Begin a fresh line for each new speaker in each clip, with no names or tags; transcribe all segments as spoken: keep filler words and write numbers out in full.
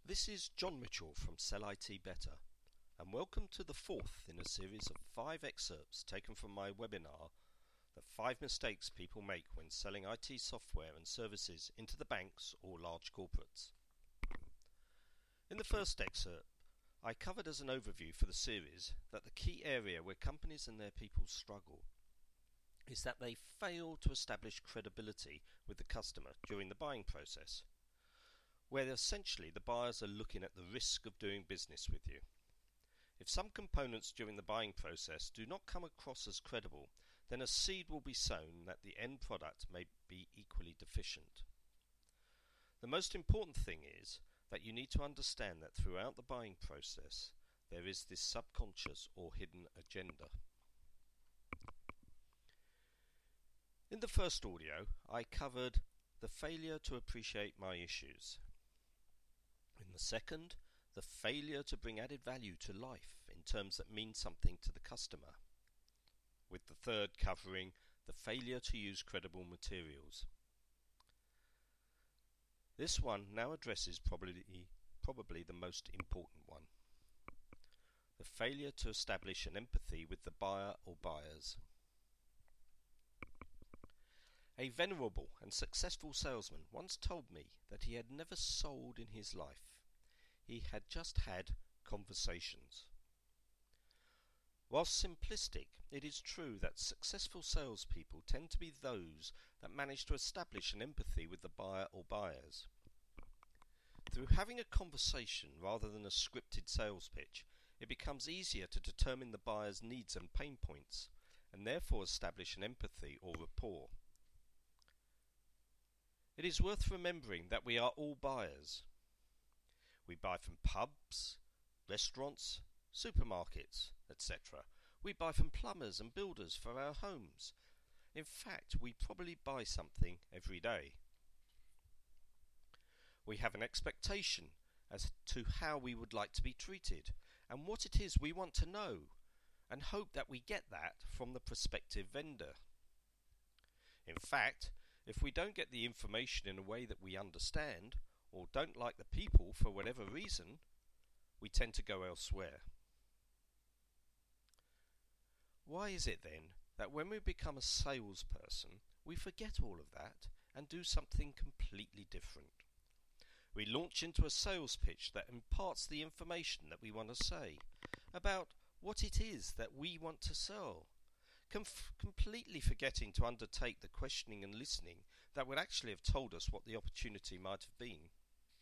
This is John Mitchell from Sell I T Better, and welcome to the fourth in a series of five excerpts taken from my webinar, The Five Mistakes People Make When Selling I T Software and Services into the Banks or Large Corporates. In the first excerpt, I covered as an overview for the series that the key area where companies and their people struggle is that they fail to establish credibility with the customer during the buying process, where essentially the buyers are looking at the risk of doing business with you. If some components during the buying process do not come across as credible, then a seed will be sown that the end product may be equally deficient. The most important thing is that you need to understand that throughout the buying process there is this subconscious or hidden agenda. In the first audio, I covered the failure to appreciate my issues. In the second, the failure to bring added value to life in terms that mean something to the customer. With the third covering the failure to use credible materials. This one now addresses probably, probably the most important one. The failure to establish an empathy with the buyer or buyers. A venerable and successful salesman once told me that he had never sold in his life. He had just had conversations. Whilst simplistic, it is true that successful salespeople tend to be those that manage to establish an empathy with the buyer or buyers. Through having a conversation rather than a scripted sales pitch, it becomes easier to determine the buyer's needs and pain points, and therefore establish an empathy or rapport. It is worth remembering that we are all buyers. We buy from pubs, restaurants, supermarkets, et cetera. We buy from plumbers and builders for our homes. In fact, we probably buy something every day. We have an expectation as to how we would like to be treated and what it is we want to know, and hope that we get that from the prospective vendor. In fact, if we don't get the information in a way that we understand, or don't like the people for whatever reason, we tend to go elsewhere. Why is it then that when we become a salesperson, we forget all of that and do something completely different? We launch into a sales pitch that imparts the information that we want to say about what it is that we want to sell, Conf- completely forgetting to undertake the questioning and listening that would actually have told us what the opportunity might have been.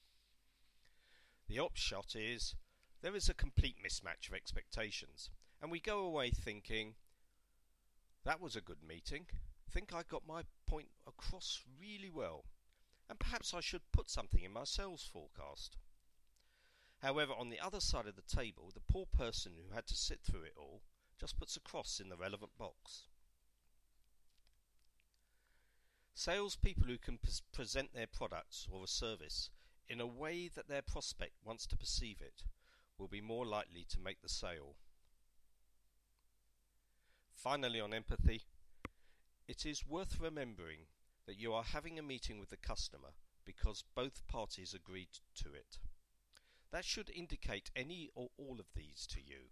The upshot is, there is a complete mismatch of expectations, and we go away thinking, that was a good meeting, think I got my point across really well, and perhaps I should put something in my sales forecast. However, on the other side of the table, the poor person who had to sit through it all just puts a cross in the relevant box. Salespeople who can p- present their products or a service in a way that their prospect wants to perceive it will be more likely to make the sale. Finally, on empathy, it is worth remembering that you are having a meeting with the customer because both parties agreed to it. That should indicate any or all of these to you.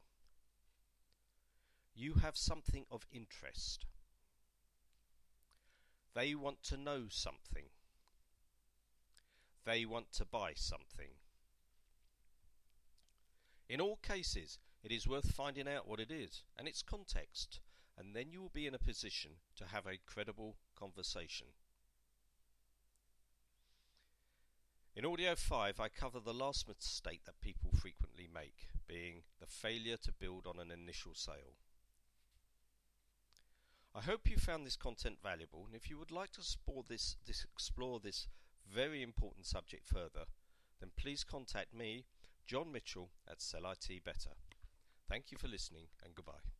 You have something of interest. They want to know something. They want to buy something. In all cases, it is worth finding out what it is and its context, and then you will be in a position to have a credible conversation. In audio five, I cover the last mistake that people frequently make, being the failure to build on an initial sale. I hope you found this content valuable, and if you would like to explore this, this, explore this very important subject further, then please contact me, John Mitchell, at Sell I T Better. Thank you for listening, and goodbye.